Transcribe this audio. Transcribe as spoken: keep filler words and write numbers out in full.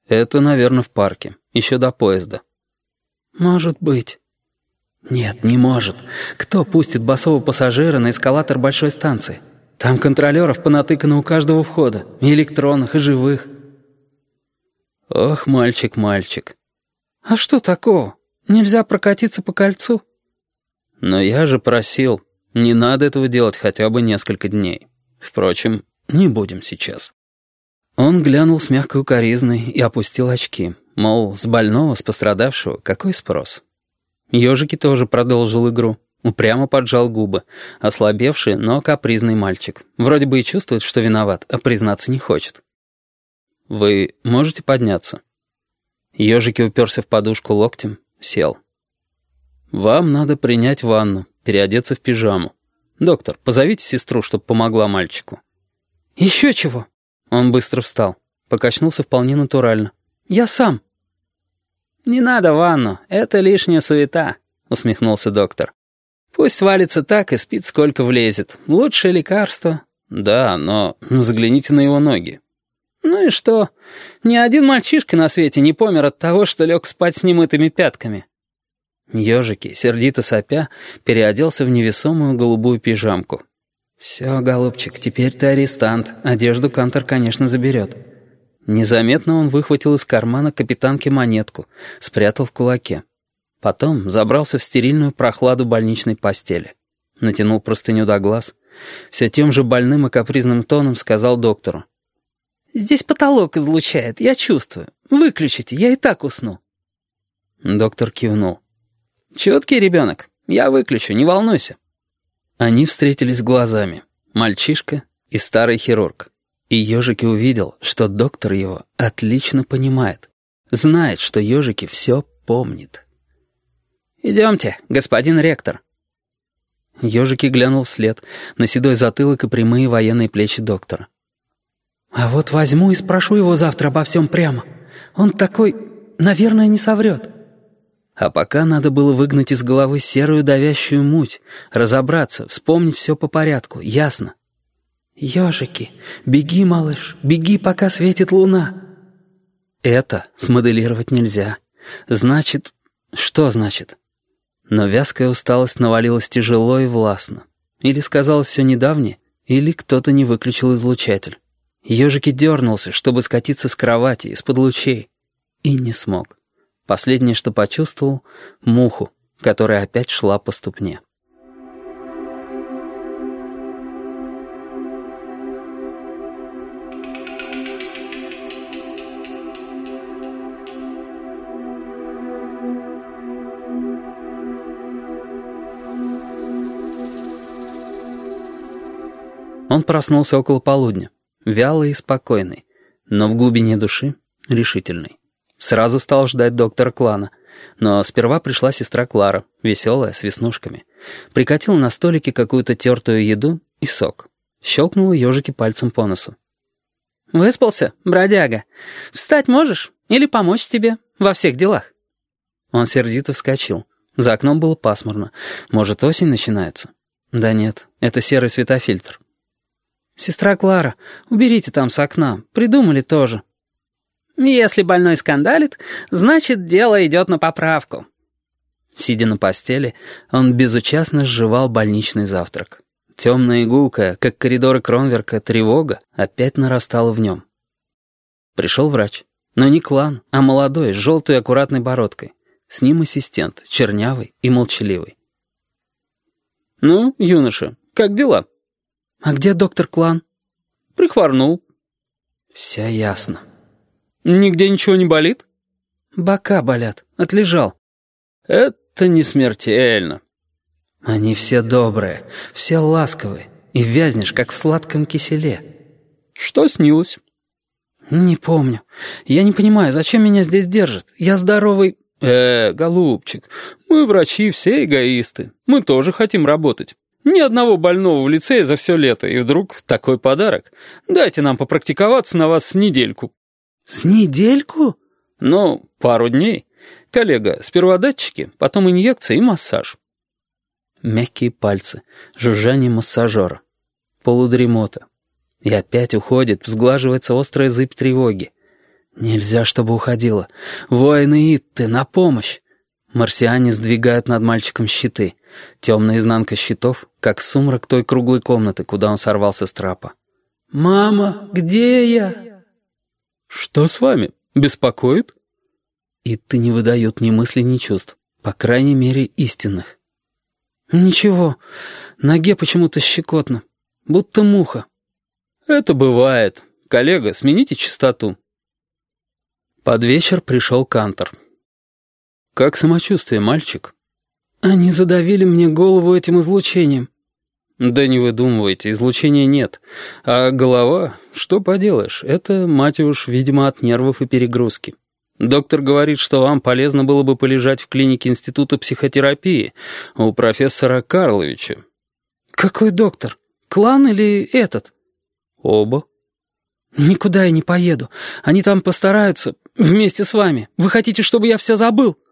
Это, наверное, в парке. Еще до поезда. Может быть. Нет, не может. Кто пустит босого пассажира на эскалатор большой станции? Там контролеров понатыкано у каждого входа. И электронных, и живых. Ох, мальчик, мальчик. А что такого? Нельзя прокатиться по кольцу? Но я же просил, не надо этого делать хотя бы несколько дней. Впрочем, не будем сейчас. Он глянул с мягкой укоризной и опустил очки. Мол, с больного, с пострадавшего, какой спрос? Ёжики тоже продолжил игру. Упрямо поджал губы. Ослабевший, но капризный мальчик. Вроде бы и чувствует, что виноват, а признаться не хочет. «Вы можете подняться?» Ёжики уперся в подушку локтем, сел. «Вам надо принять ванну, переодеться в пижаму. Доктор, позовите сестру, чтобы помогла мальчику». «Еще чего?» Он быстро встал, покачнулся вполне натурально. «Я сам». «Не надо ванну, это лишняя суета», — усмехнулся доктор. «Пусть валится так и спит, сколько влезет. Лучшее лекарство». «Да, но взгляните на его ноги». «Ну и что? Ни один мальчишка на свете не помер от того, что лег спать с немытыми пятками». Ёжики, сердито сопя, переоделся в невесомую голубую пижамку. «Все, голубчик, теперь ты арестант. Одежду Кантор, конечно, заберет». Незаметно он выхватил из кармана капитанки монетку, спрятал в кулаке. Потом забрался в стерильную прохладу больничной постели. Натянул простыню до глаз. Все тем же больным и капризным тоном сказал доктору. «Здесь потолок излучает, я чувствую. Выключите, я и так усну». Доктор кивнул. «Чуткий ребенок, я выключу, не волнуйся». Они встретились глазами. Мальчишка и старый хирург. И Ёжики увидел, что доктор его отлично понимает. Знает, что Ёжики все помнит. «Идемте, господин ректор». Ёжики глянул вслед на седой затылок и прямые военные плечи доктора. «А вот возьму и спрошу его завтра обо всем прямо. Он такой, наверное, не соврет». А пока надо было выгнать из головы серую давящую муть, разобраться, вспомнить все по порядку, ясно. «Ёжики, беги, малыш, беги, пока светит луна». Это смоделировать нельзя. Значит... Что значит? Но вязкая усталость навалилась тяжело и властно. Или сказалось все недавнее, или кто-то не выключил излучатель. Ёжики дернулся, чтобы скатиться с кровати, из-под лучей. И не смог. Последнее, что почувствовал — муху, которая опять шла по ступне. Он проснулся около полудня, вялый и спокойный, но в глубине души решительный. Сразу стал ждать доктора Клана, но сперва пришла сестра Клара, веселая, с веснушками. Прикатила на столике какую-то тертую еду и сок. Щелкнула Ёжики пальцем по носу. «Выспался, бродяга? Встать можешь? Или помочь тебе во всех делах?» Он сердито вскочил. За окном было пасмурно. Может, осень начинается? Да нет, это серый светофильтр. «Сестра Клара, уберите там с окна. Придумали тоже». «Если больной скандалит, значит, дело идет на поправку». Сидя на постели, он безучастно сживал больничный завтрак. Темная игулка, как коридоры Кронверка, тревога опять нарастала в нем. Пришел врач. Но не Клан, а молодой, с желтой аккуратной бородкой. С ним ассистент, чернявый и молчаливый. «Ну, юноша, как дела?» «А где доктор Клан?» «Прихворнул». «Все ясно». «Нигде ничего не болит?» «Бока болят. Отлежал». «Это не смертельно». «Они все добрые, все ласковые, и вязнешь, как в сладком киселе». «Что снилось?» «Не помню. Я не понимаю, зачем меня здесь держат? Я здоровый...» «Э, голубчик, мы врачи все эгоисты. Мы тоже хотим работать. Ни одного больного в лицее за все лето, и вдруг такой подарок. Дайте нам попрактиковаться на вас с недельку». «С недельку?» «Ну, пару дней. Коллега, сперва датчики, потом инъекция и массаж». Мягкие пальцы, жужжание массажера, полудремота. И опять уходит, взглаживается острая зыбь тревоги. Нельзя, чтобы уходила. Воины Итты, на помощь. Марсиане сдвигают над мальчиком щиты. Темная изнанка щитов, как сумрак той круглой комнаты, куда он сорвался с трапа. «Мама, где я?» «Что с вами? Беспокоит?» Итты не выдают ни мыслей, ни чувств. По крайней мере, истинных. «Ничего. Ноге почему-то щекотно. Будто муха». «Это бывает. Коллега, смените частоту». Под вечер пришел Кантор. «Как самочувствие, мальчик?» «Они задавили мне голову этим излучением». «Да не выдумывайте, излучения нет. А голова, что поделаешь, это, мать уж, видимо, от нервов и перегрузки. Доктор говорит, что вам полезно было бы полежать в клинике Института психотерапии у профессора Карловича». «Какой доктор? Клан или этот?» «Оба». «Никуда я не поеду. Они там постараются вместе с вами. Вы хотите, чтобы я все забыл?»